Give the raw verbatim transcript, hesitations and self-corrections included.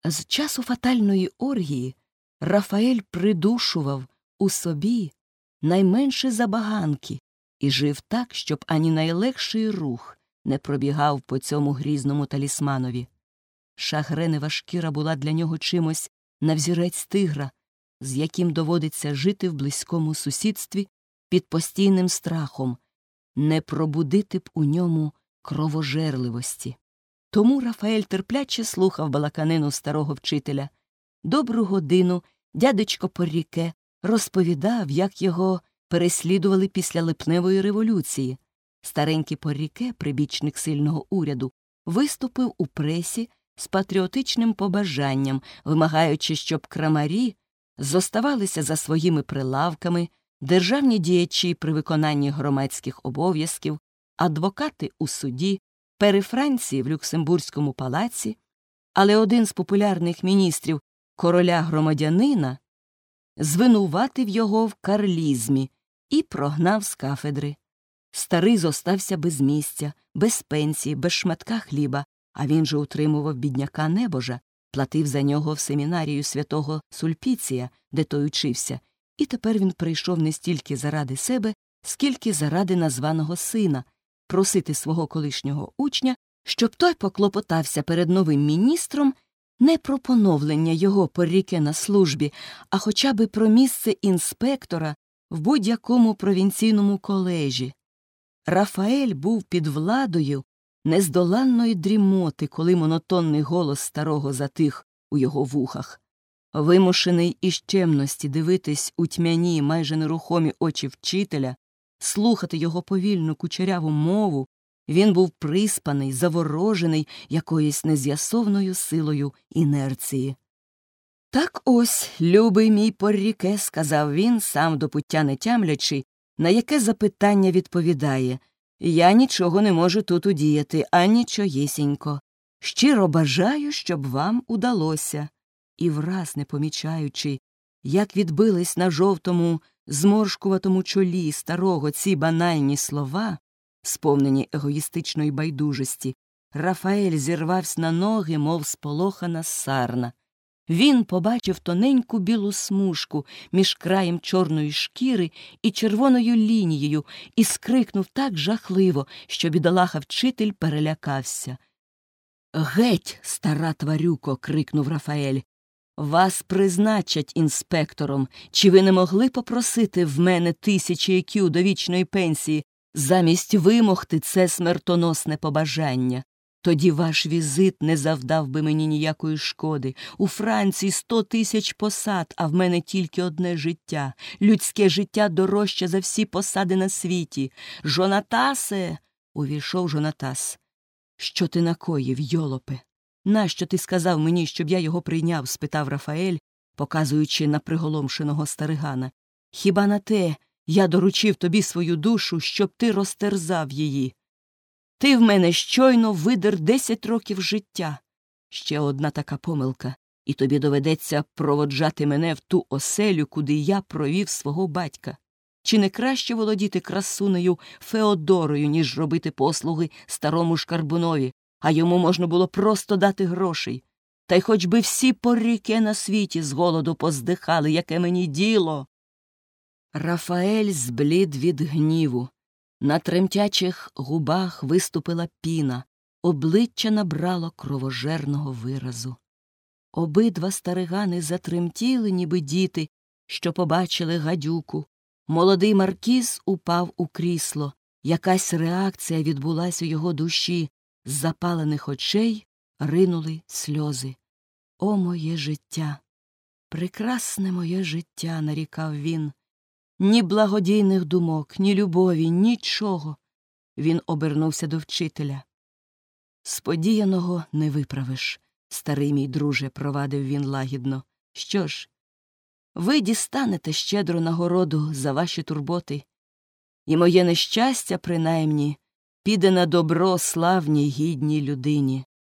З часу фатальної оргії Рафаель придушував у собі найменші забаганки і жив так, щоб ані найлегший рух не пробігав по цьому грізному талісманові. Шагренева шкіра була для нього чимось на взірець тигра, з яким доводиться жити в близькому сусідстві під постійним страхом, не пробудити б у ньому кровожерливості. Тому Рафаель терпляче слухав балаканину старого вчителя. Добру годину дядечко Порріке розповідав, як його переслідували після липневої революції. Старенький Порріке, прибічник сильного уряду, виступив у пресі з патріотичним побажанням, вимагаючи, щоб крамарі зоставалися за своїми прилавками, державні діячі при виконанні громадських обов'язків, адвокати у суді, пери Франції в Люксембурзькому палаці, але один з популярних міністрів короля-громадянина звинуватив його в карлізмі і прогнав з кафедри. Старий зостався без місця, без пенсії, без шматка хліба, а він же утримував бідняка небожа, платив за нього в семінарію святого Сульпіція, де той учився, і тепер він прийшов не стільки заради себе, скільки заради названого сина, просити свого колишнього учня, щоб той поклопотався перед новим міністром не про поновлення його Порріке на службі, а хоча би про місце інспектора в будь-якому провінційному колежі. Рафаель був під владою нездоланної дрімоти, коли монотонний голос старого затих у його вухах. Вимушений із чемності дивитись у тьмяні, майже нерухомі очі вчителя, слухати його повільну кучеряву мову, він був приспаний, заворожений якоюсь нез'ясовною силою інерції. «Так ось, любий мій Порріке», – сказав він, сам до пуття не тямлячи, на яке запитання відповідає: «Я нічого не можу тут удіяти, а нічогісінько. Щиро бажаю, щоб вам удалося». І враз, не помічаючи, як відбились на жовтому, зморшкуватому чолі старого ці банальні слова, сповнені егоїстичної байдужості, Рафаель зірвався на ноги, мов сполохана сарна. Він побачив тоненьку білу смужку між краєм чорної шкіри і червоною лінією і скрикнув так жахливо, що бідолаха-вчитель перелякався. «Геть, стара тварюко!» – крикнув Рафаель. «Вас призначать інспектором. Чи ви не могли попросити в мене тисячі екю до вічної пенсії, замість вимогти це смертоносне побажання? Тоді ваш візит не завдав би мені ніякої шкоди. У Франції сто тисяч посад, а в мене тільки одне життя. Людське життя дорожче за всі посади на світі. Жонатасе!» – увійшов Жонатас. «Що ти накоїв, йолопе? Нащо ти сказав мені, щоб я його прийняв?» – спитав Рафаель, показуючи на приголомшеного старигана. «Хіба на те я доручив тобі свою душу, щоб ти розтерзав її? Ти в мене щойно видер десять років життя. Ще одна така помилка, і тобі доведеться проводжати мене в ту оселю, куди я провів свого батька. Чи не краще володіти красунею Феодорою, ніж робити послуги старому Шкарбунові, а йому можна було просто дати грошей? Та й хоч би всі Порріке на світі з голоду поздихали, яке мені діло!» Рафаель зблід від гніву. На тремтячих губах виступила піна, обличчя набрало кровожерного виразу. Обидва старигани затремтіли, ніби діти, що побачили гадюку. Молодий маркіз упав у крісло. Якась реакція відбулась у його душі. З запалених очей ринули сльози. «О, моє життя! Прекрасне моє життя!» – нарікав він. «Ні благодійних думок, ні любові, нічого!» Він обернувся до вчителя. «Сподіяного не виправиш, старий мій друже», – провадив він лагідно. «Що ж, ви дістанете щедру нагороду за ваші турботи, і моє нещастя, принаймні, піде на добро славній гідній людині.